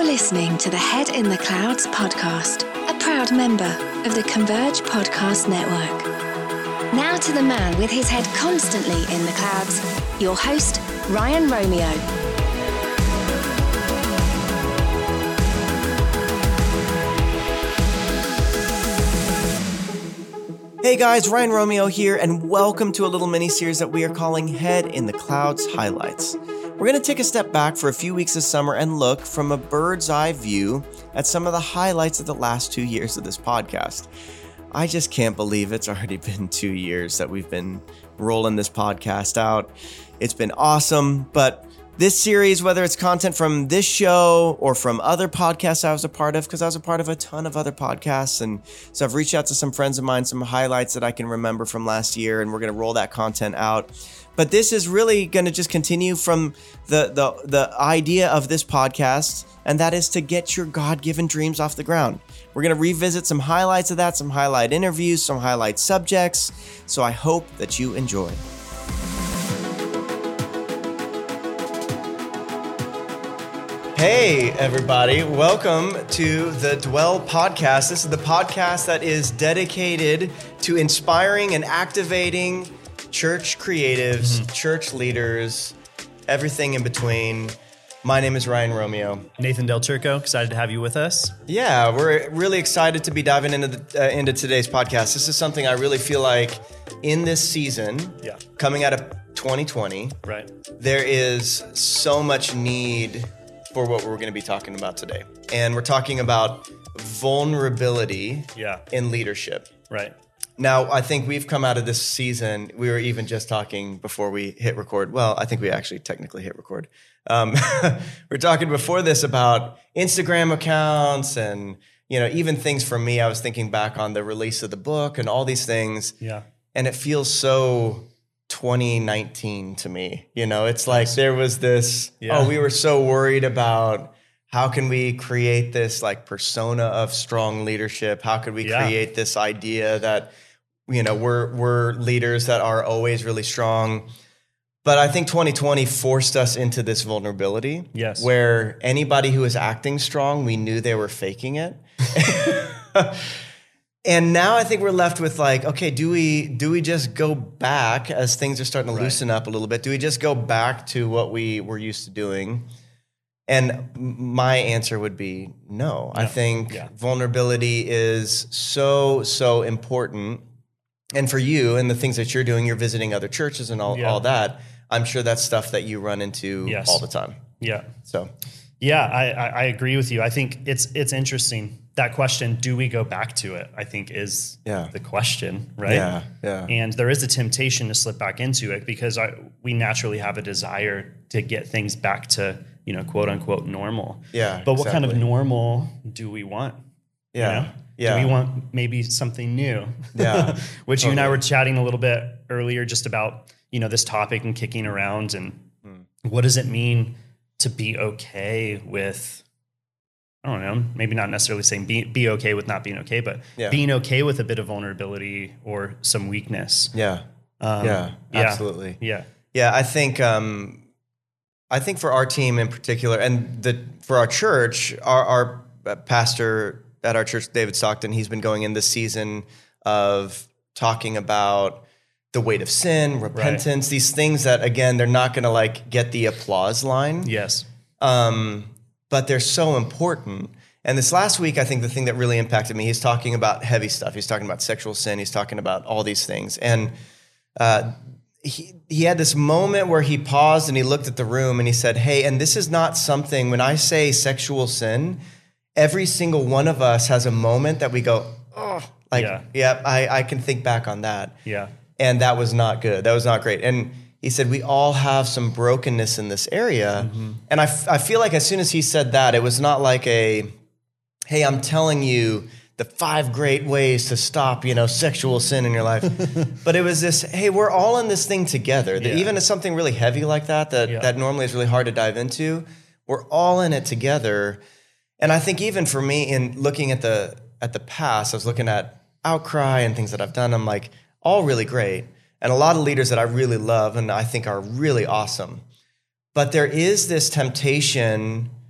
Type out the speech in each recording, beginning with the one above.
listening to the Head in the Clouds podcast, a proud member of the Converge Podcast Network. Now to the man with his head constantly in the clouds, your host, Ryan Romeo. Hey guys, Ryan Romeo here, and welcome to a little mini-series that we are calling Head in the Clouds Highlights. We're going to take a step back for a few weeks this summer and look from a bird's eye view at some of the highlights of the last 2 years of this podcast. I just can't believe it's already been 2 years that we've been rolling this podcast out. It's been awesome, but this series, whether it's content from this show or from other podcasts I was a part of, because I was a part of a ton of other podcasts, and so I've reached out to some friends of mine, some highlights that I can remember from last year, and we're going to roll that content out. But this is really going to just continue from the idea of this podcast, and that is to get your God-given dreams off the ground. We're going to revisit some highlights of that, some highlight interviews, some highlight subjects, so I hope that you enjoy. Hey, everybody. Welcome to the Dwell Podcast. This is the podcast that is dedicated to inspiring and activating church creatives, church leaders, everything in between. My name is Ryan Romeo. Nathan Del Turco, excited to have you with us. Yeah, we're really excited to be diving into today's podcast. This is something I really feel like in this season, coming out of 2020, right, there is so much need for what we're going to be talking about today. And we're talking about vulnerability in leadership. Right. Now, I think we've come out of this season, we were even just talking before we hit record. Well, I think we actually technically hit record. We're talking before this about Instagram accounts and, even things for me. I was thinking back on the release of the book and all these things. Yeah. And it feels so 2019 to me. It's like there was this, we were so worried about how can we create this like persona of strong leadership? How could we create this idea that, we're leaders that are always really strong? But I think 2020 forced us into this vulnerability. Yes. Where anybody who was acting strong, we knew they were faking it. And now I think we're left with like, okay, do we just go back as things are starting to loosen up a little bit? Do we just go back to what we were used to doing? And my answer would be no. I think vulnerability is so important. And for you and the things that you're doing, you're visiting other churches and all that. I'm sure that's stuff that you run into all the time. Yeah. So, I agree with you. I think it's interesting. That question, do we go back to it, I think is the question, right? Yeah. And there is a temptation to slip back into it because we naturally have a desire to get things back to, quote unquote normal. Yeah. But what kind of normal do we want? Yeah. Do we want maybe something new? Yeah. Which you and I were chatting a little bit earlier just about, this topic and kicking around and what does it mean to be okay with, I don't know, maybe not necessarily saying be okay with not being okay, but being okay with a bit of vulnerability or some weakness. Absolutely. Yeah. I think for our team in particular, and for our church, our pastor at our church, David Stockton, he's been going in this season of talking about the weight of sin, repentance, these things that, again, they're not going to like get the applause line. Yes. But they're so important. And this last week, I think the thing that really impacted me, he's talking about heavy stuff. He's talking about sexual sin. He's talking about all these things. And he had this moment where he paused and he looked at the room and he said, hey, and this is not something, when I say sexual sin, every single one of us has a moment that we go, I can think back on that. Yeah. And that was not good. That was not great. And he said, we all have some brokenness in this area. Mm-hmm. And I feel like as soon as he said that, it was not like hey, I'm telling you the 5 great ways to stop, sexual sin in your life. But it was this, hey, we're all in this thing together. That even as something really heavy like that normally is really hard to dive into, we're all in it together. And I think even for me, in looking at the past, I was looking at Outcry and things that I've done. I'm like, all really great. And a lot of leaders that I really love and I think are really awesome. But there is this temptation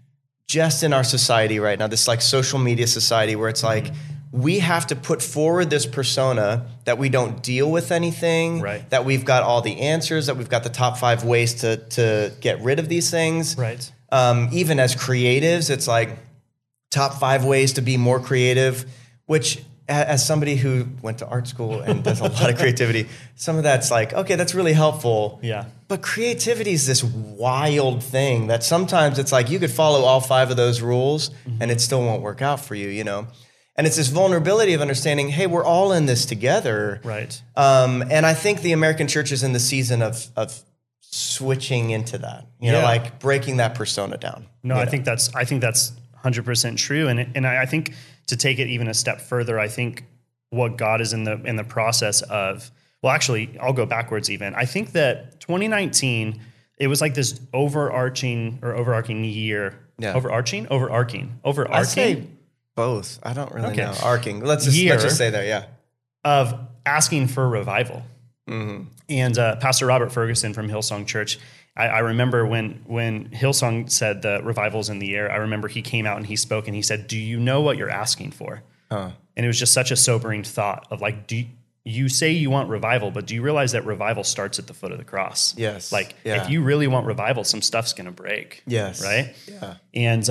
just in our society right now, this like social media society where it's like, we have to put forward this persona that we don't deal with anything, right, that we've got all the answers, that we've got the top 5 ways to get rid of these things. Right. Even as creatives, it's like top 5 ways to be more creative, which as somebody who went to art school and does a lot of creativity, some of that's like, okay, that's really helpful. Yeah. But creativity is this wild thing that sometimes it's like you could follow all 5 of those rules and it still won't work out for you, you know? And it's this vulnerability of understanding, hey, we're all in this together. Right. And I think the American church is in the season of switching into that, you know, like breaking that persona down. No, I think that's 100% true. And I think to take it even a step further, I think what God is in the process of, well, actually, I'll go backwards even. I think that 2019, it was like this overarching year. Yeah. Overarching. I say both. I don't really know. Arcing. Let's just say that. Yeah. Of asking for revival. Mm-hmm. And Pastor Robert Ferguson from Hillsong Church, I remember when Hillsong said the revival's in the air, I remember he came out and he spoke and he said, do you know what you're asking for? And it was just such a sobering thought of like, you say you want revival, but do you realize that revival starts at the foot of the cross? Yes. Like if you really want revival, some stuff's going to break. Yes. Right? Yeah. And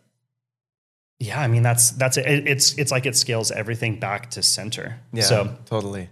I mean, that's it. It's like it scales everything back to center. Yeah, so totally.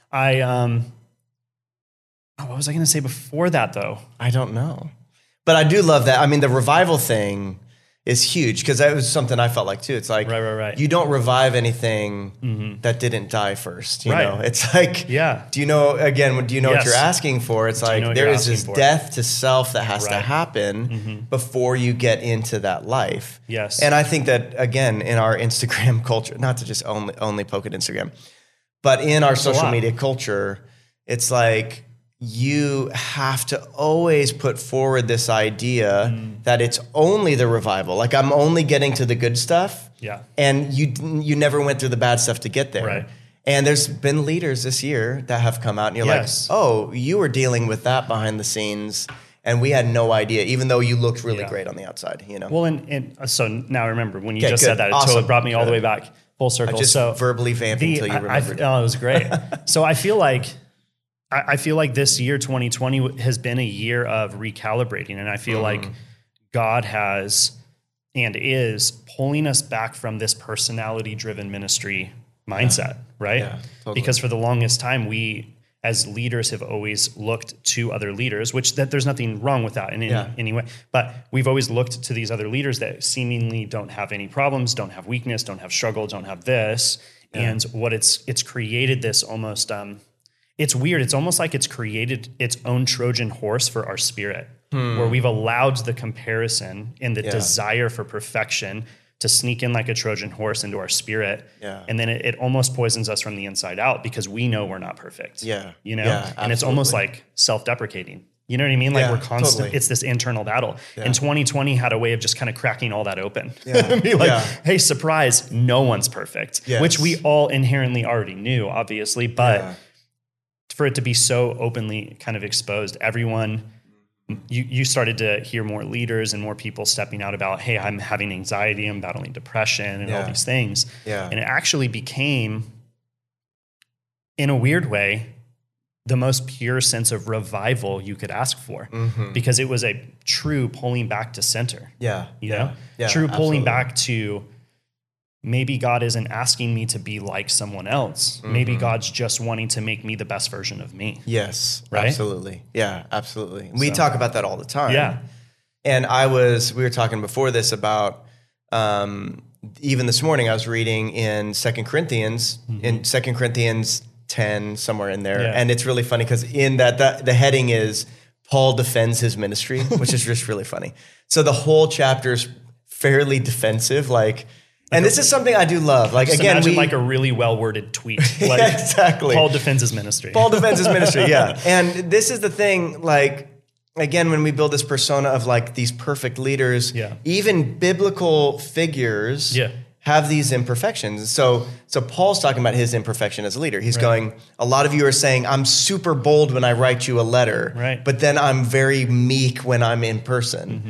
What was I going to say before that though? I don't know, but I do love that. I mean, the revival thing is huge because that was something I felt like too. It's like, right. You don't revive anything that didn't die first. You know, it's like, do you know what you're asking for? It's like, there is this death to self that has to happen before you get into that life. Yes. And I think that again, in our Instagram culture, not to just only poke at Instagram, but in our social media culture, it's like, you have to always put forward this idea that it's only the revival. Like I'm only getting to the good stuff. Yeah. And you never went through the bad stuff to get there. Right. And there's been leaders this year that have come out and you're like, oh, you were dealing with that behind the scenes and we had no idea, even though you looked really great on the outside, you know? Well, and so now I remember when you just said that, it totally brought me all the way back full circle. I just verbally vamped until you remembered. It was great. So I feel like this year, 2020, has been a year of recalibrating. And I feel like God has and is pulling us back from this personality-driven ministry mindset, right? Yeah, totally. Because for the longest time, we as leaders have always looked to other leaders, which that there's nothing wrong with that in any way. But we've always looked to these other leaders that seemingly don't have any problems, don't have weakness, don't have struggle, don't have this. Yeah. And what it's created this almost... it's weird. It's almost like it's created its own Trojan horse for our spirit, where we've allowed the comparison and the desire for perfection to sneak in like a Trojan horse into our spirit. Yeah. And then it almost poisons us from the inside out because we know we're not perfect. Yeah. You know? Yeah, and it's almost like self-deprecating. You know what I mean? Like we're constant. Totally. It's this internal battle. Yeah. And 2020 had a way of just kind of cracking all that open. Yeah. Be like, hey, surprise, no one's perfect, which we all inherently already knew, obviously, but for it to be so openly kind of exposed, everyone, you started to hear more leaders and more people stepping out about, hey, I'm having anxiety, I'm battling depression and all these things. Yeah. And it actually became, in a weird way, the most pure sense of revival you could ask for, because it was a true pulling back to center. Yeah. You know? Yeah, true pulling back to, maybe God isn't asking me to be like someone else. Maybe God's just wanting to make me the best version of me. Yes, right? Absolutely. Yeah, absolutely. We talk about that all the time. Yeah. And we were talking before this about, even this morning I was reading in 2 Corinthians, in 2 Corinthians 10, somewhere in there. Yeah. And it's really funny because in that, the heading is Paul defends his ministry, which is just really funny. So the whole chapter is fairly defensive, and this is something I do love. Like, just again, imagine like a really well-worded tweet. Like, exactly. Paul defends his ministry. Paul defends his ministry, yeah. And this is the thing, like, again, when we build this persona of like these perfect leaders, even biblical figures have these imperfections. So Paul's talking about his imperfection as a leader. He's going, a lot of you are saying, I'm super bold when I write you a letter, but then I'm very meek when I'm in person.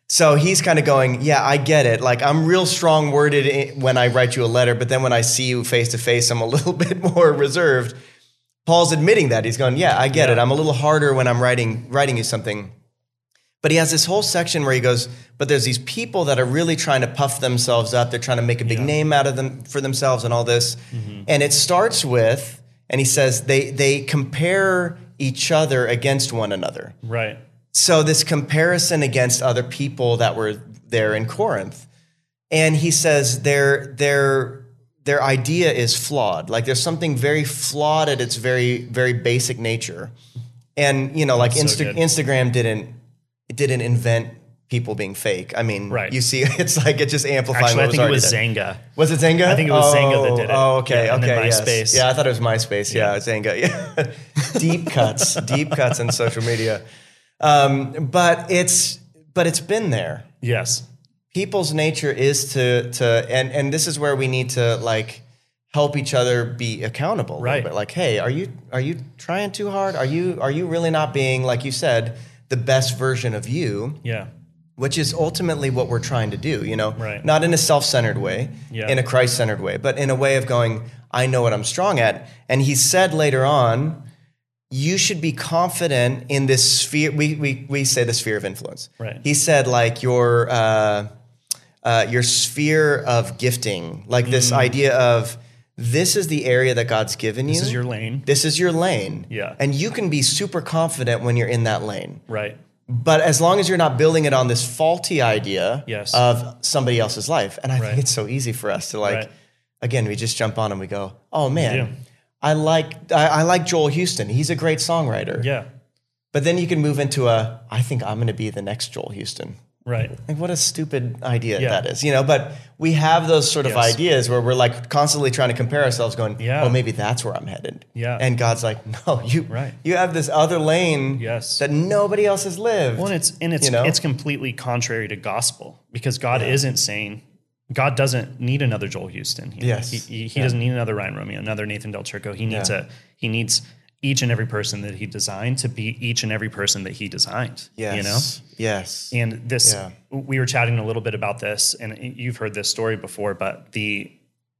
So he's kind of going, yeah, I get it. Like, I'm real strong worded when I write you a letter, but then when I see you face to face, I'm a little bit more reserved. Paul's admitting that. He's going, yeah, I get it. I'm a little harder when I'm writing you something. But he has this whole section where he goes, but there's these people that are really trying to puff themselves up. They're trying to make a big name out of them for themselves and all this. Mm-hmm. And it starts with, and he says they compare each other against one another. Right. So this comparison against other people that were there in Corinth. And he says their idea is flawed. Like, there's something very flawed at its very, very basic nature. And, like Instagram didn't invent people being fake. I mean, you see, it's like it's just amplifying. Actually, what I think it was Zynga. Zynga. Was it Zynga? I think it was Zynga that did it. Oh, okay, yeah, and okay, then MySpace. Yes. Yeah, I thought it was MySpace. Yeah, Zynga. Yeah, deep cuts in social media. But it's been there. Yes. People's nature is to and this is where we need to like help each other be accountable. Right. But like, hey, are you trying too hard? Are you really not being, like you said, the best version of you? Yeah. Which is ultimately what we're trying to do, Right. Not in a self-centered way, in a Christ-centered way, but in a way of going, I know what I'm strong at. And he said later on, you should be confident in this sphere. We say the sphere of influence. Right. He said like your sphere of gifting, like this idea of this is the area that God's given you. This is your lane. This is your lane. Yeah. And you can be super confident when you're in that lane. Right. But as long as you're not building it on this faulty idea of somebody else's life. And I think it's so easy for us to again, we just jump on and we go, oh man, I like Joel Houston. He's a great songwriter. Yeah. But then you can move into I think I'm going to be the next Joel Houston. Right. Like, what a stupid idea that is, but we have those sort of ideas where we're like constantly trying to compare ourselves going, oh, maybe that's where I'm headed. Yeah. And God's like, no, you have this other lane that nobody else has lived. Well, it's completely contrary to gospel, because God isn't saying, God doesn't need another Joel Houston. He doesn't need another Ryan Romeo, another Nathan Del Turco. He needs each and every person that he designed to be each and every person that he designed. Yes. Yes. And this, we were chatting a little bit about this, and you've heard this story before, but the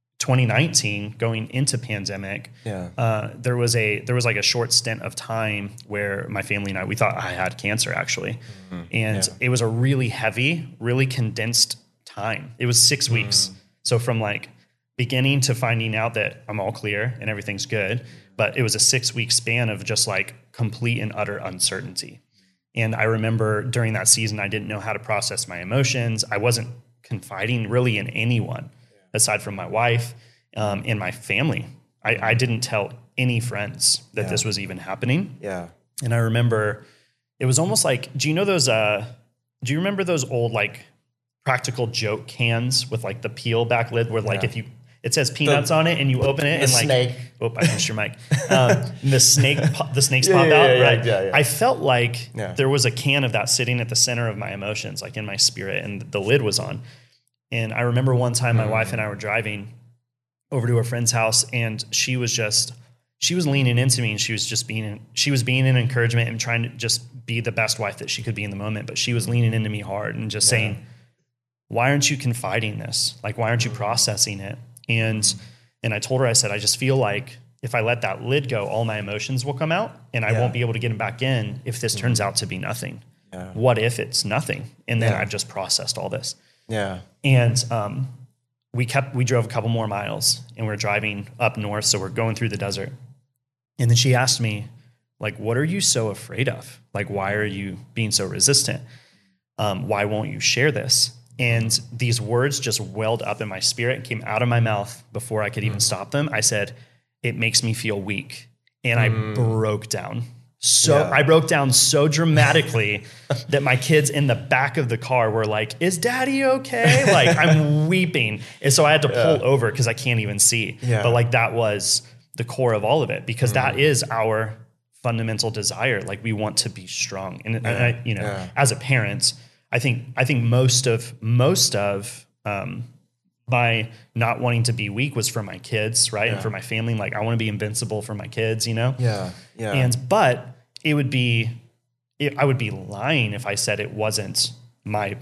2019 going into pandemic, there was like a short stint of time where my family and we thought I had cancer actually. Mm-hmm. And it was a really heavy, really condensed time. It was 6 weeks. So from like beginning to finding out that I'm all clear and everything's good, but it was a 6 week span of just like complete and utter uncertainty. And I remember during that season, I didn't know how to process my emotions. I wasn't confiding really in anyone aside from my wife and my family. I didn't tell any friends that this was even happening. Yeah. And I remember it was almost like, do you remember those old like Practical Joke cans with like the peel back lid where like if you, it says peanuts on it and you open it and like, snake. Oh, I missed your mic. The snakes pop out, right? Yeah. I felt like there was a can of that sitting at the center of my emotions, like in my spirit, and the lid was on. And I remember one time my wife and I were driving over to a friend's house, and she was leaning into me, and she was being an encouragement and trying to just be the best wife that she could be in the moment. But she was leaning into me hard and just saying, why aren't you confiding this? Like, why aren't you processing it? And I told her, I said, I just feel like if I let that lid go, all my emotions will come out and I won't be able to get them back in if this turns out to be nothing. Yeah. What if it's nothing? And then I've just processed all this. Yeah. And we drove a couple more miles and we're driving up north. So we're going through the desert. And then she asked me, like, what are you so afraid of? Like, why are you being so resistant? Why won't you share this? And these words just welled up in my spirit and came out of my mouth before I could even stop them. I said, it makes me feel weak. And I broke down. I broke down so dramatically that my kids in the back of the car were like, is daddy okay? Like, I'm weeping. And so I had to pull over because I can't even see. Yeah. But like, that was the core of all of it, because that is our fundamental desire. Like, we want to be strong. And I, as a parent, I think most of my not wanting to be weak was for my kids, right? Yeah. And for my family. Like, I want to be invincible for my kids, Yeah. But I would be lying if I said it wasn't my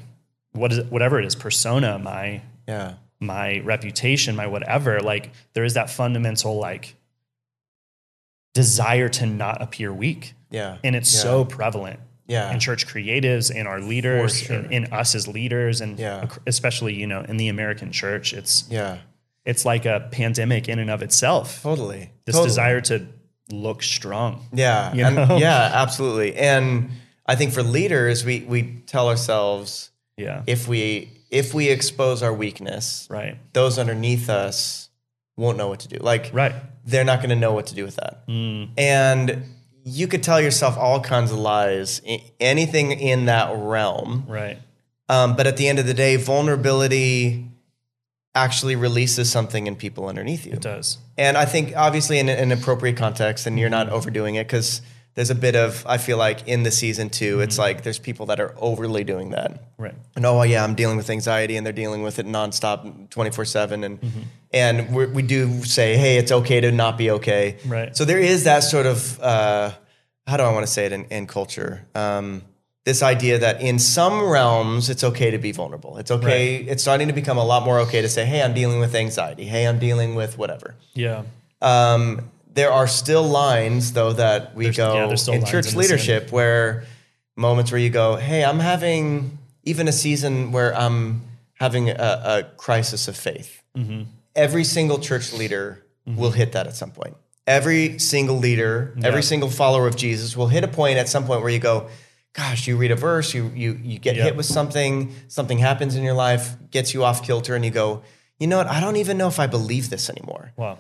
whatever it is, persona, my reputation, my whatever, like there is that fundamental like desire to not appear weak. Yeah. And it's so prevalent in church creatives, in our leaders, in us as leaders, and especially, you know, in the American church, it's like a pandemic in and of itself. Totally. This desire to look strong. Yeah. You know? Yeah, absolutely. And I think for leaders, we tell ourselves, if we expose our weakness, right, those underneath us won't know what to do. Like, they're not going to know what to do with that. And you could tell yourself all kinds of lies, anything in that realm. Right. But at the end of the day, vulnerability actually releases something in people underneath you. It does. And I think obviously in an appropriate context, and you're not overdoing it, because there's a bit of, I feel like in the season too, it's like there's people that are overly doing that. Right. And I'm dealing with anxiety, and they're dealing with it nonstop 24/7. And we do say, hey, it's okay to not be okay. Right. So there is that sort of, how do I want to say it in culture? This idea that in some realms, it's okay to be vulnerable. It's okay. Right. It's starting to become a lot more okay to say, hey, I'm dealing with anxiety. Hey, I'm dealing with whatever. Yeah. There are still lines, though, that we in church leadership where moments where you go, hey, I'm having even a season where I'm having a crisis of faith. Every single church leader will hit that at some point. Every single leader, every single follower of Jesus will hit a point at some point where you go, gosh, you read a verse, you get hit with something happens in your life, gets you off kilter, and you go, you know what? I don't even know if I believe this anymore. Wow.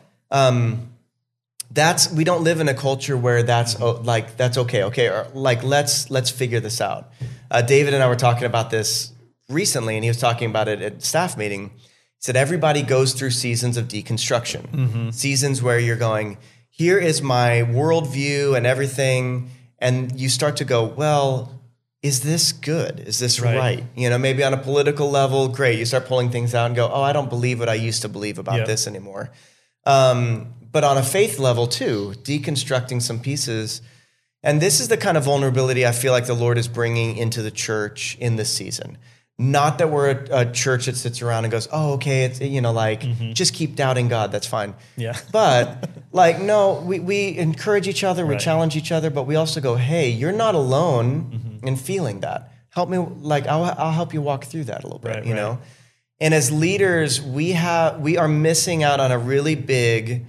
We don't live in a culture where that's okay. Okay, or like let's figure this out. David and I were talking about this recently, and he was talking about it at staff meeting. He said everybody goes through seasons of deconstruction, seasons where you're going, here is my worldview and everything, and you start to go, well, is this good? Is this right? You know, maybe on a political level, great. You start pulling things out and go, oh, I don't believe what I used to believe about this anymore. But on a faith level too, deconstructing some pieces. And this is the kind of vulnerability I feel like the Lord is bringing into the church in this season. Not that we're a church that sits around and goes, oh, okay, it's, you know, like, just keep doubting God, that's fine. Yeah. But like, no, we encourage each other, we challenge each other, but we also go, hey, you're not alone in feeling that. Help me, like, I'll help you walk through that a little bit, you know? And as leaders, we are missing out on a really big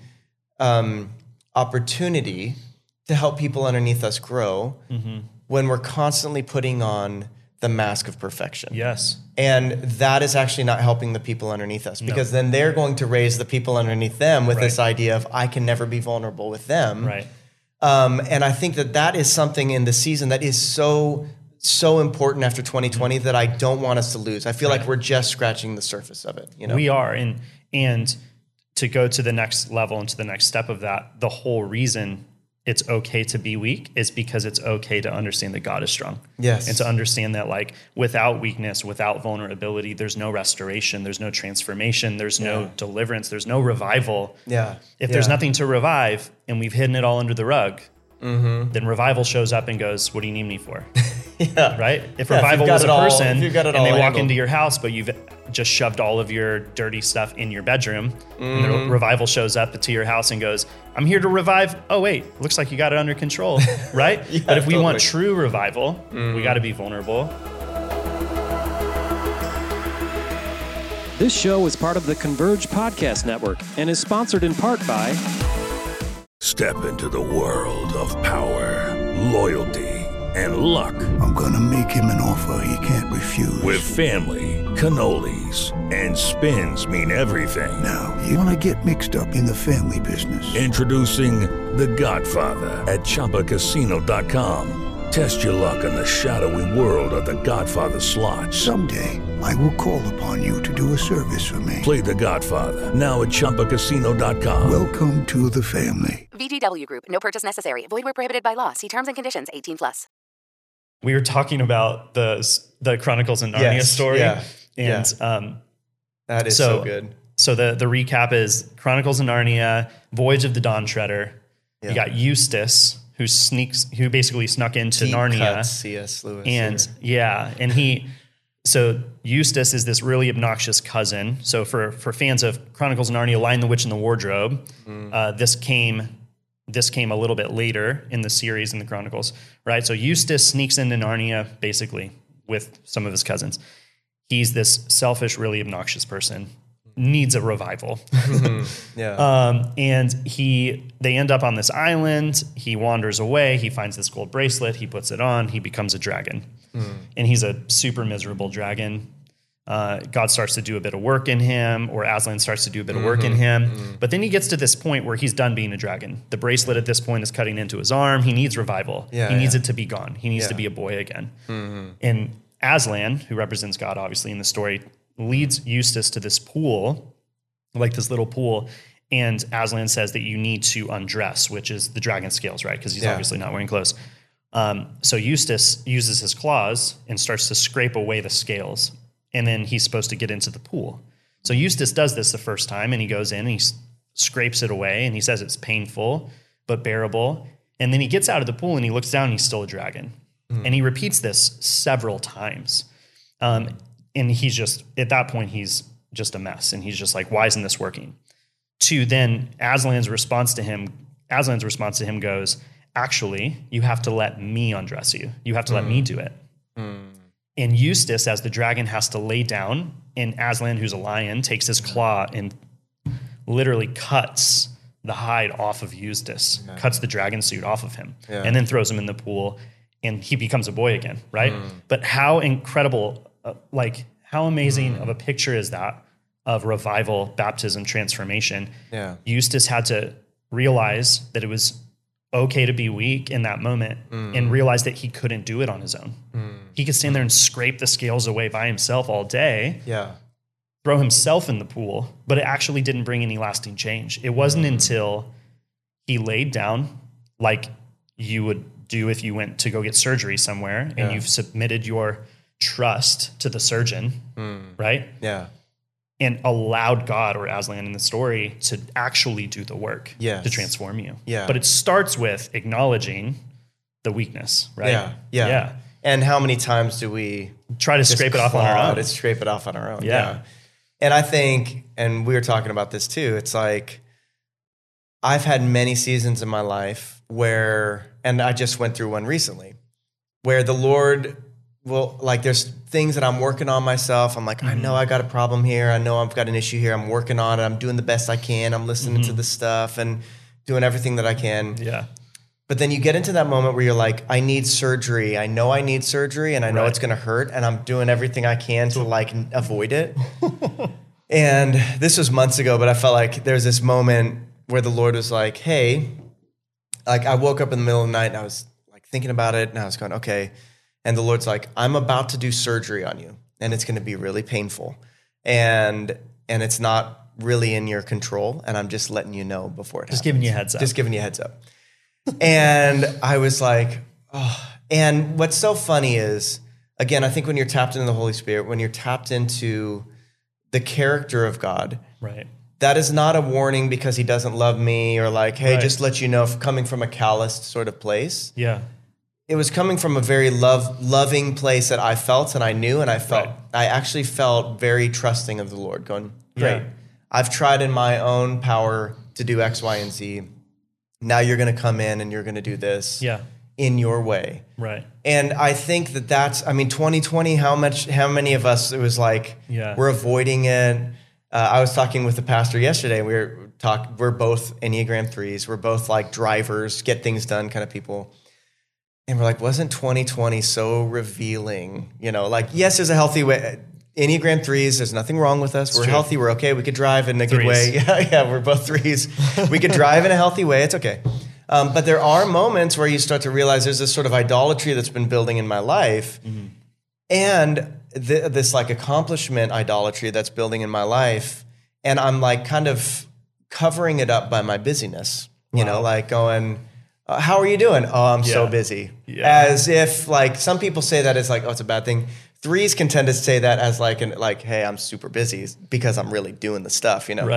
opportunity to help people underneath us grow when we're constantly putting on the mask of perfection. Yes. And that is actually not helping the people underneath us, because then they're going to raise the people underneath them with this idea of, I can never be vulnerable with them. Right. And I think that is something in the season that is so important after 2020 that I don't want us to lose. I feel like we're just scratching the surface of it. You know, we are. And to go to the next level and to the next step of that, the whole reason it's okay to be weak is because it's okay to understand that God is strong. Yes. And to understand that, like, without weakness, without vulnerability, there's no restoration, there's no transformation, there's no deliverance, there's no revival. Yeah. If there's nothing to revive and we've hidden it all under the rug, then revival shows up and goes, what do you need me for? Right? If revival was a person and they walk into your house, but you've just shoved all of your dirty stuff in your bedroom, and the revival shows up to your house and goes, I'm here to revive. Oh, wait, looks like you got it under control, right? But if we want true revival, we got to be vulnerable. This show is part of the Converge Podcast Network and is sponsored in part by... Step into the world of power, loyalty, and luck. I'm gonna make him an offer he can't refuse. With family, cannolis, and spins mean everything. Now, you wanna get mixed up in the family business. Introducing The Godfather at ChumbaCasino.com. Test your luck in the shadowy world of The Godfather slot. Someday, I will call upon you to do a service for me. Play The Godfather, now at ChumbaCasino.com. Welcome to the family. VGW Group. No purchase necessary. Void where prohibited by law. See terms and conditions. 18+. We were talking about the Chronicles of Narnia story. And that is so good. So the recap is Chronicles of Narnia, Voyage of the Dawn Treader. You got Eustace, who basically snuck into Deep Narnia. Cuts, C.S. Lewis. And and So Eustace is this really obnoxious cousin. So for fans of Chronicles of Narnia, Lion, the Witch, and the Wardrobe, this came a little bit later in the series in the Chronicles, right? So Eustace sneaks into Narnia basically with some of his cousins. He's this selfish, really obnoxious person, needs a revival. And they end up on this island. He wanders away. He finds this gold bracelet. He puts it on. He becomes a dragon. And he's a super miserable dragon. God starts to do a bit of work in him, or Aslan starts to do a bit of work in him. But then he gets to this point where he's done being a dragon. The bracelet at this point is cutting into his arm. He needs revival. He needs it to be gone. He needs to be a boy again. And Aslan, who represents God, obviously, in the story, leads Eustace to this pool, like this little pool. And Aslan says that you need to undress, which is the dragon scales, right? Because he's obviously not wearing clothes. So Eustace uses his claws and starts to scrape away the scales. And then he's supposed to get into the pool. So Eustace does this the first time, and he goes in and he scrapes it away, and he says it's painful but bearable. And then he gets out of the pool and he looks down and he's still a dragon. And he repeats this several times. And he's just, at that point, he's just a mess. And he's just like, why isn't this working? To then Aslan's response to him goes, actually, you have to let me undress you. You have to let me do it. And Eustace, as the dragon, has to lay down, and Aslan, who's a lion, takes his claw and literally cuts the hide off of Eustace, cuts the dragon suit off of him, and then throws him in the pool, and he becomes a boy again, right? But how incredible, how amazing of a picture is that of revival, baptism, transformation? Eustace had to realize that it was okay to be weak in that moment and realize that he couldn't do it on his own. He could stand there and scrape the scales away by himself all day, throw himself in the pool, but it actually didn't bring any lasting change. It wasn't until he laid down, like you would do if you went to go get surgery somewhere and you've submitted your trust to the surgeon, right? And allowed God, or Aslan in the story, to actually do the work to transform you. But it starts with acknowledging the weakness, right? Yeah. And how many times do we try to scrape it off on our own? To scrape it off on our own. And I think, and we were talking about this too, it's like, I've had many seasons in my life where, and I just went through one recently, where the Lord will, like, there's things that I'm working on myself. I'm like, I know I got a problem here. I know I've got an issue here. I'm working on it. I'm doing the best I can. I'm listening to the stuff and doing everything that I can. But then you get into that moment where you're like, I need surgery. I know I need surgery, and I know it's going to hurt, and I'm doing everything I can to like avoid it. And this was months ago, but I felt like there's this moment where the Lord was like, hey, like I woke up in the middle of the night and I was like thinking about it, and I was going, okay. And the Lord's like, I'm about to do surgery on you, and it's going to be really painful. And it's not really in your control, and I'm just letting you know before it happens. Just giving you a heads up. Just giving you a heads up. And I was like, oh. And what's so funny is, again, I think when you're tapped into the Holy Spirit, when you're tapped into the character of God, right, that is not a warning because he doesn't love me, or like, hey, just let you know, coming from a calloused sort of place. It was coming from a very loving place that I felt and I knew, and I actually felt very trusting of the Lord, going, great. I've tried in my own power to do X, Y, and Z. Now you're going to come in and you're going to do this in your way. And I think that's, I mean, 2020, how many of us, it was like, we're avoiding it. I was talking with the pastor yesterday. We're both Enneagram 3s. We're both like drivers, get things done kind of people. And we're like, wasn't 2020 so revealing? You know, like, yes, there's a healthy way. Enneagram 3s, there's nothing wrong with us. We're healthy. We're okay. We could drive in a good way. We're both 3s. We could drive in a healthy way. It's okay. But there are moments where you start to realize there's this sort of idolatry that's been building in my life. And this like accomplishment idolatry that's building in my life. And I'm like kind of covering it up by my busyness, you know, like going, how are you doing? Oh, I'm so busy. As if like some people say that as like, oh, it's a bad thing. 3s can tend to say that as like, hey, I'm super busy because I'm really doing the stuff, you know?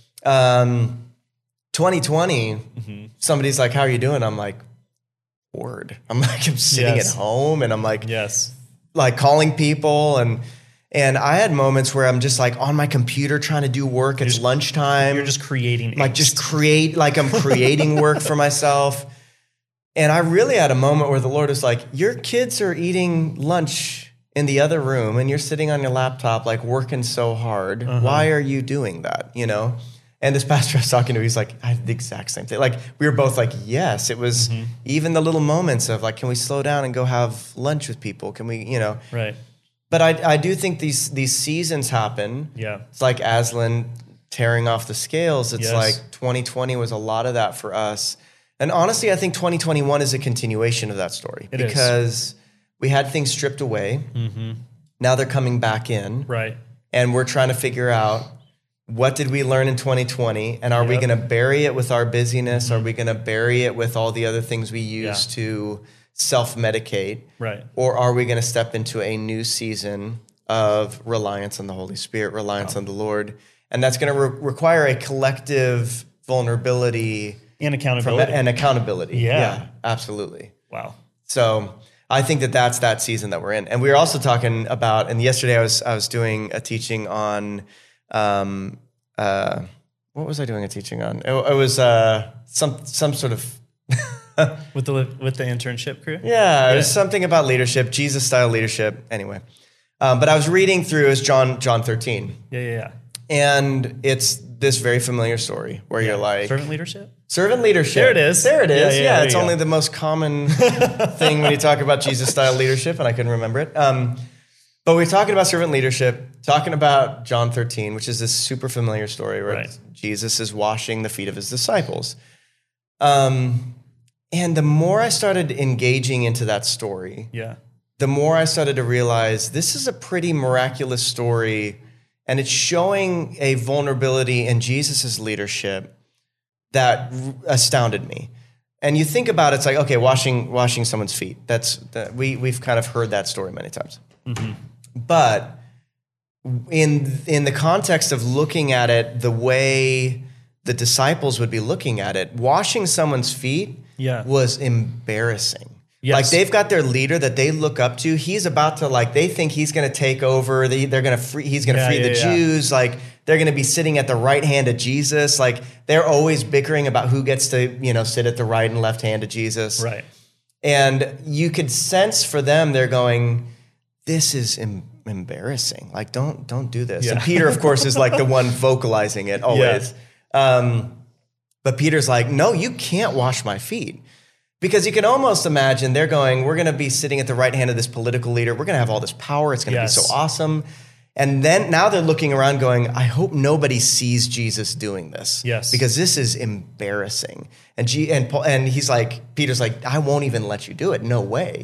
2020, somebody's like, how are you doing? I'm like, bored. I'm like, I'm sitting at home and I'm like, like calling people and I had moments where I'm just like on my computer trying to do work. It's lunchtime. You're just creating. Like I'm creating work for myself. And I really had a moment where the Lord was like, your kids are eating lunch in the other room and you're sitting on your laptop, like working so hard. Why are you doing that? You know? And this pastor I was talking to, he's like, I had the exact same thing. Like we were both like, yes, it was even the little moments of like, can we slow down and go have lunch with people? Can we, you know? Right. But I do think these seasons happen. Yeah. It's like Aslan tearing off the scales. It's like 2020 was a lot of that for us. And honestly, I think 2021 is a continuation of that story because we had things stripped away. Now they're coming back in. Right. And we're trying to figure out what did we learn in 2020? And are we going to bury it with our busyness? Are we going to bury it with all the other things we use to self-medicate? Right. Or are we going to step into a new season of reliance on the Holy Spirit, reliance on the Lord? And that's going to require a collective vulnerability and accountability. Yeah, absolutely. Wow. So I think that's that season that we're in. And we were also talking about, and yesterday I was doing a teaching on, what was I doing a teaching on? It was some sort of with the internship crew. Yeah, it was something about leadership, Jesus style leadership. Anyway, but I was reading through as John 13. Yeah. And it's this very familiar story where you're like servant leadership. There it is. Yeah, it's only the most common thing when you talk about Jesus style leadership, and I couldn't remember it. But we're talking about servant leadership, talking about John 13, which is this super familiar story where Jesus is washing the feet of his disciples. And the more I started engaging into that story, the more I started to realize this is a pretty miraculous story, and it's showing a vulnerability in Jesus's leadership that astounded me. And you think about it, it's like, okay, washing someone's feet. We've kind of heard that story many times. But in the context of looking at it the way the disciples would be looking at it, washing someone's feet was embarrassing. Yes. Like they've got their leader that they look up to. He's about to they think he's going to take over. He's going to free the Jews. Like they're going to be sitting at the right hand of Jesus. Like they're always bickering about who gets to, sit at the right and left hand of Jesus. Right. And you could sense for them, they're going, this is embarrassing. Like, don't do this. And Peter, of course, is like the one vocalizing it always. But Peter's like, no, you can't wash my feet. Because you can almost imagine they're going, we're going to be sitting at the right hand of this political leader. We're going to have all this power. It's going to be so awesome. And then now they're looking around going, I hope nobody sees Jesus doing this. Yes. Because this is embarrassing. And he's like, Peter's like, I won't even let you do it. No way,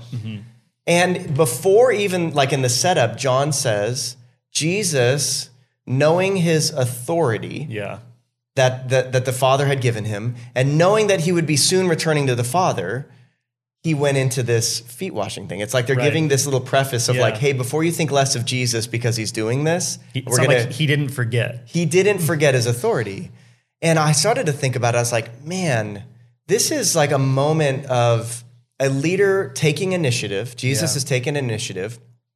And before even like in the setup, John says, Jesus, knowing his authority, that the Father had given him, and knowing that he would be soon returning to the Father, he went into this feet washing thing. It's like they're giving this little preface of like, hey, before you think less of Jesus because he's doing this, he didn't forget. He didn't forget his authority. And I started to think about it. I was like, man, this is like a moment of a leader taking initiative. Jesus is taking initiative.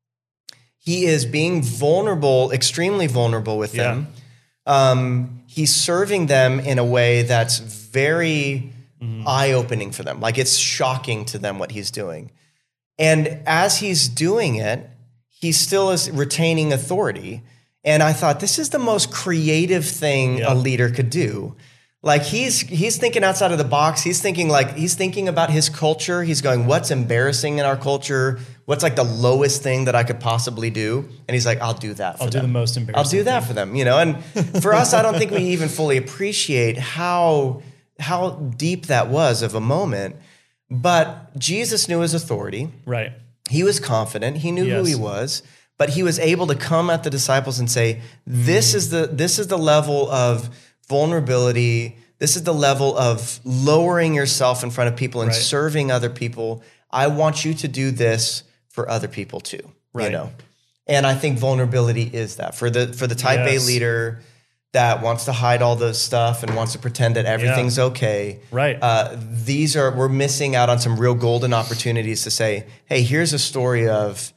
He is being vulnerable, extremely vulnerable with them. He's serving them in a way that's very eye-opening for them. Like it's shocking to them what he's doing. And as he's doing it, he still is retaining authority. And I thought, this is the most creative thing a leader could do. Like he's thinking outside of the box. He's thinking about his culture. He's going, what's embarrassing in our culture? What's like the lowest thing that I could possibly do? And he's like, I'll do that for them. I'll do the most embarrassing I'll do that for them, And for us, I don't think we even fully appreciate how deep that was of a moment. But Jesus knew his authority. Right. He was confident. He knew who he was. But he was able to come at the disciples and say, this is the level of vulnerability. This is the level of lowering yourself in front of people and serving other people. I want you to do this for other people too, And I think vulnerability is that for the type A leader that wants to hide all the stuff and wants to pretend that everything's okay. Right. We're missing out on some real golden opportunities to say, hey, here's a story of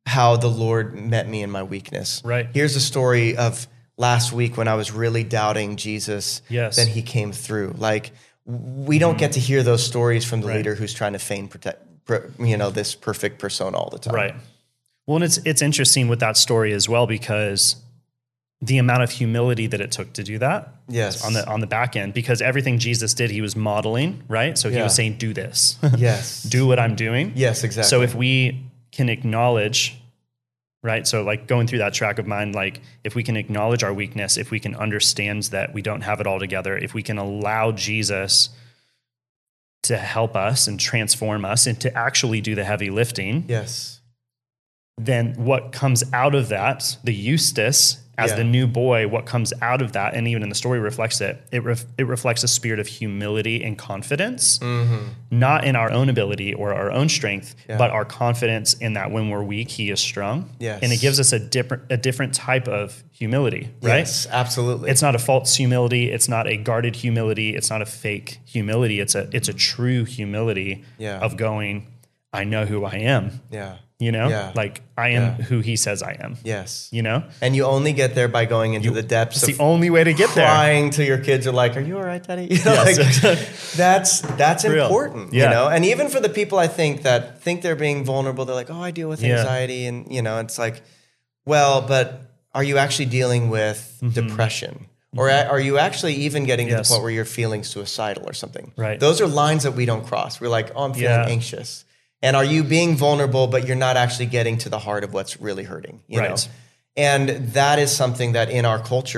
how the Lord met me in my weakness. Right. Here's a story of last week when I was really doubting Jesus. Yes. Then he came through. Like, we don't get to hear those stories from the Right. leader who's trying to feign this perfect persona all the time. Right. Well, and it's interesting with that story as well, because the amount of humility that it took to do that. Yes. On the back end, because everything Jesus did, he was modeling, right? So he was saying, do this. Yes. Do what I'm doing. Yes, exactly. So if we can acknowledge, right? So like going through that track of mind, like if we can acknowledge our weakness, if we can understand that we don't have it all together, if we can allow Jesus to help us and transform us and to actually do the heavy lifting, Yes. then what comes out of that, the Eustace as the new boy, what comes out of that, and even in the story reflects it, it reflects a spirit of humility and confidence, not in our own ability or our own strength, but our confidence in that when we're weak, he is strong. Yes. And it gives us a different type of humility, right? Yes, absolutely. It's not a false humility. It's not a guarded humility. It's not a fake humility. It's a true humility of going, I know who I am. Yeah. You know, Yeah. like I am who he says I am. Yes. You know, And you only get there by going into the depths it's of the only way to get there. crying till your kids are like, "Are you all right, Daddy?" You know, Yes. like, that's Real. important. Yeah. You know, and even for the people I think that think they're being vulnerable, they're like, "Oh, I deal with anxiety," and you know, it's like, well, but are you actually dealing with depression? Or are you actually even getting to the point where you're feeling suicidal or something? Right. Those are lines that we don't cross. We're like, "Oh, I'm feeling anxious." And are you being vulnerable, but you're not actually getting to the heart of what's really hurting? You know? And that is something that in our culture,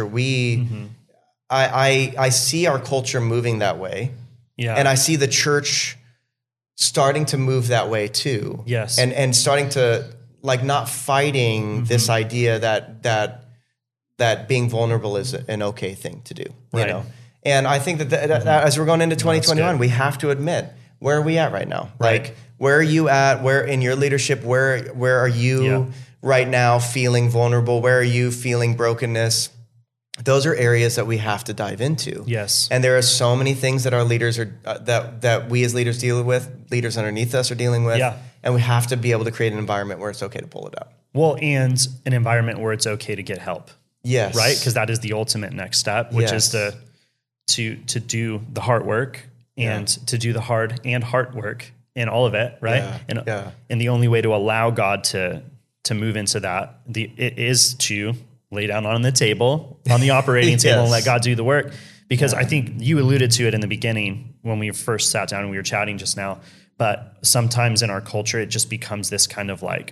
I see our culture moving that way. Yeah. And I see the church starting to move that way too. Yes. And starting to like not fighting this idea that being vulnerable is an okay thing to do. You know? And I think that as we're going into 2021, we have to admit, where are we at right now? Right. Like, where are you at? Where in your leadership, where are you right now feeling vulnerable? Where are you feeling brokenness? Those are areas that we have to dive into. Yes. And there are so many things that our leaders are that we as leaders deal with, leaders underneath us are dealing with. Yeah. And we have to be able to create an environment where it's okay to pull it out. Well, and an environment where it's okay to get help. Yes. Right? Because that is the ultimate next step, which is to do the hard work and to do the hard and heart work in all of it, right? And the only way to allow God to move into that, it is to lay down on the table, on the operating table, and let God do the work. Because I think you alluded to it in the beginning when we first sat down and we were chatting just now. But sometimes in our culture, it just becomes this kind of like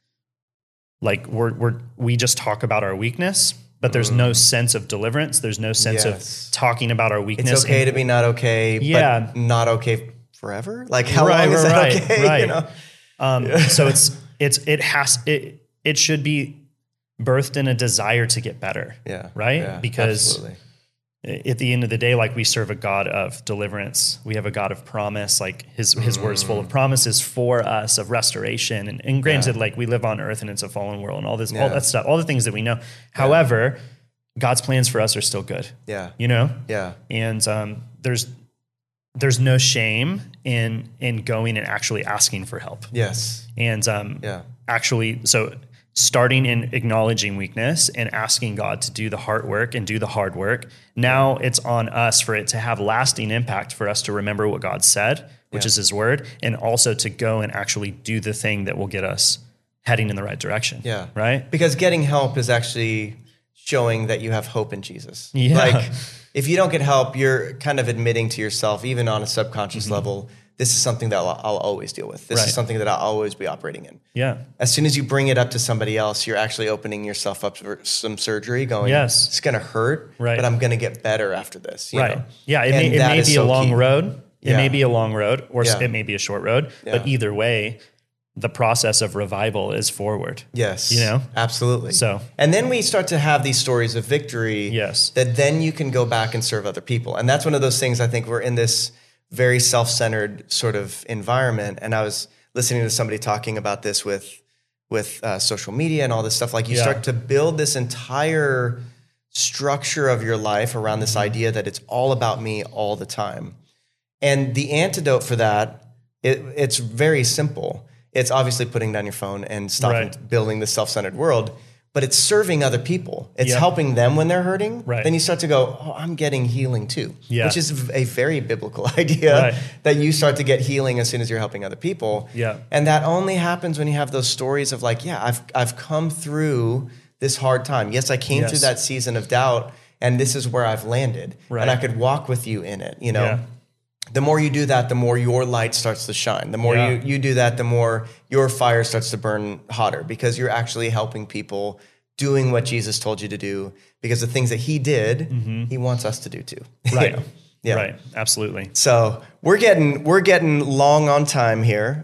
we just talk about our weakness, but there's no sense of deliverance. There's no sense of talking about our weakness. It's okay to be not okay, but not okay forever. Like how long is that okay? Right. You know? So it should be birthed in a desire to get better. Yeah. Right. Yeah, because absolutely. At the end of the day, like we serve a God of deliverance. We have a God of promise, like his word's full of promises for us of restoration. And granted, like we live on earth and it's a fallen world and all that stuff, all the things that we know. However, God's plans for us are still good. Yeah. You know? Yeah. And there's no shame in going and actually asking for help. Yes. And actually, so starting in acknowledging weakness and asking God to do the hard work and do the hard work. Now it's on us for it to have lasting impact, for us to remember what God said, which is his word, and also to go and actually do the thing that will get us heading in the right direction. Yeah. Right? Because getting help is actually showing that you have hope in Jesus. Yeah. Like if you don't get help, you're kind of admitting to yourself, even on a subconscious level, this is something that I'll always deal with. This is something that I'll always be operating in. Yeah. As soon as you bring it up to somebody else, you're actually opening yourself up for some surgery going, it's going to hurt, but I'm going to get better after this. You know? Yeah. It may be a long road. It may be a long road or it may be a short road, but either way, the process of revival is forward. Yes. You know? Absolutely. So, and then we start to have these stories of victory that then you can go back and serve other people. And that's one of those things I think we're in this very self-centered sort of environment. And I was listening to somebody talking about this with social media and all this stuff. Like you start to build this entire structure of your life around this idea that it's all about me all the time. And the antidote for that, it's very simple. It's obviously putting down your phone and stopping building the self-centered world, but it's serving other people. It's helping them when they're hurting. Right. Then you start to go, oh, I'm getting healing too, which is a very biblical idea that you start to get healing as soon as you're helping other people. Yeah. And that only happens when you have those stories of like, I've come through this hard time. Yes, I came through that season of doubt, and this is where I've landed. Right. And I could walk with you in it, you know? Yeah. The more you do that, the more your light starts to shine. The more you do that, the more your fire starts to burn hotter, because you're actually helping people doing what Jesus told you to do, because the things that he did, he wants us to do too. Right. You know? Yeah. Right. Absolutely. So we're getting long on time here.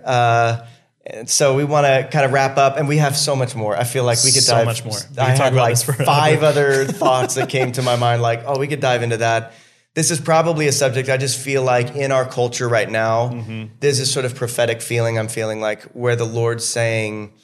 And so we want to kind of wrap up, and we have so much more. I feel like we could dive so much more. I had like 5 other thoughts that came to my mind, like, oh, we could dive into that. This is probably a subject I just feel like in our culture right now, there's this sort of prophetic feeling I'm feeling like where the Lord's saying,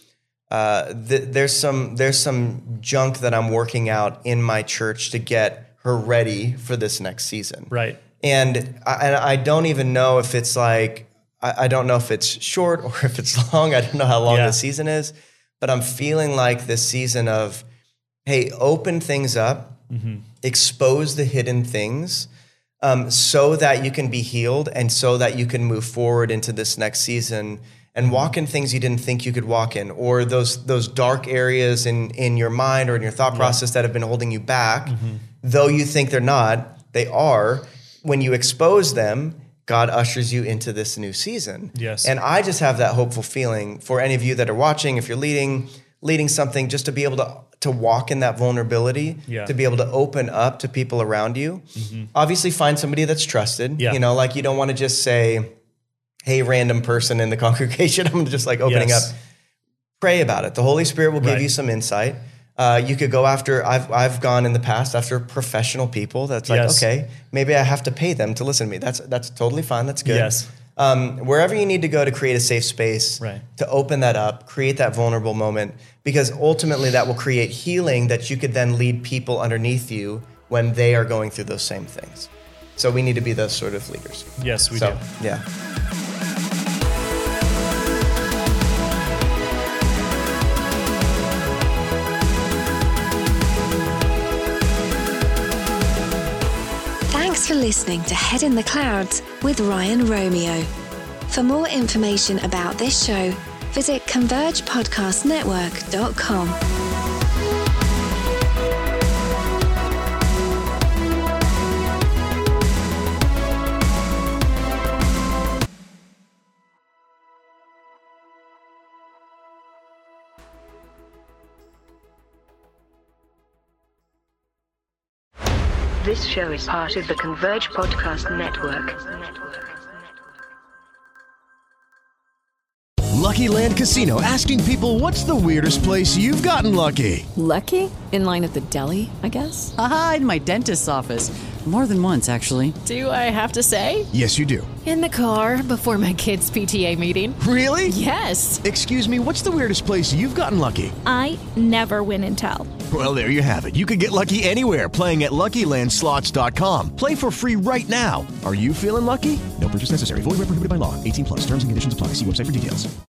there's some junk that I'm working out in my church to get her ready for this next season. Right. And I don't even know if it's like, I don't know if it's short or if it's long. I don't know how long the season is, but I'm feeling like this season of, hey, open things up, expose the hidden things, so that you can be healed and so that you can move forward into this next season and walk in things you didn't think you could walk in, or those dark areas in your mind or in your thought process that have been holding you back. Though you think they're not, they are. When you expose them, God ushers you into this new season. Yes. And I just have that hopeful feeling for any of you that are watching, if you're leading something, just to be able to walk in that vulnerability, to be able to open up to people around you. Obviously find somebody that's trusted. You know, like you don't want to just say, hey, random person in the congregation, I'm just like opening up. Pray about it. The Holy Spirit will give you some insight. You could go after, I've gone in the past after professional people that's like, okay, maybe I have to pay them to listen to me. That's totally fine. That's good. Yes. Wherever you need to go to create a safe space, to open that up, create that vulnerable moment, because ultimately that will create healing that you could then lead people underneath you when they are going through those same things. So we need to be those sort of leaders. Yes, we do. Yeah. Thanks for listening to Head in the Clouds with Ryan Romeo. For more information about this show, visit convergepodcastnetwork.com. This show is part of the Converge Podcast Network. Lucky Land Casino, asking people, what's the weirdest place you've gotten lucky? Lucky? In line at the deli, I guess? Aha, in my dentist's office. More than once, actually. Do I have to say? Yes, you do. In the car before my kids' PTA meeting. Really? Yes. Excuse me, what's the weirdest place you've gotten lucky? I never win and tell. Well, there you have it. You can get lucky anywhere, playing at LuckyLandSlots.com. Play for free right now. Are you feeling lucky? No purchase necessary. Void where prohibited by law. 18+. Terms and conditions apply. See website for details.